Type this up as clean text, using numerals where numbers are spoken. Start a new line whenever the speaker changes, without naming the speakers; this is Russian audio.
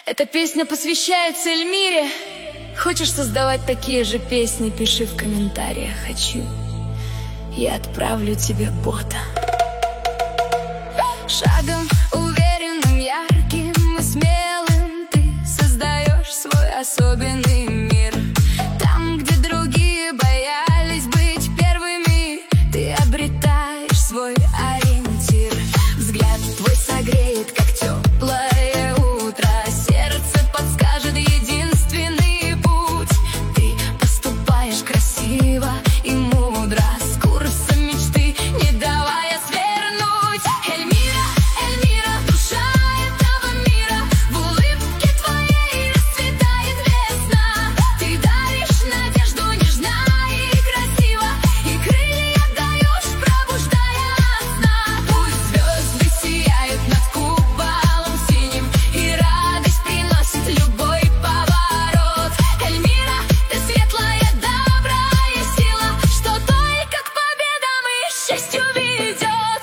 Эта песня посвящается Эльмире. Хочешь создавать такие же песни, пиши в комментариях «хочу». Я отправлю тебе бота. Шагом уверенным, ярким и смелым ты создаешь свой особенный мир. Там, где другие боялись быть первыми, ты обретаешь свой ориентир. Взгляд твой согреет, как теплое утро. Сердце подскажет единственный путь. Ты поступаешь красиво и мудро, с курса мечты, не давая свернуть. Эльмира, Эльмира, душа этого мира, в улыбке твоей расцветает весна. Ты даришь надежду, нежна и красива, и крылья даешь, пробуждая от сна. Пусть звезды сияют над куполом синим, и радость приносит любой поворот. Эльмира, ты светлая, добрая сила, что только к победам и счастью ведет.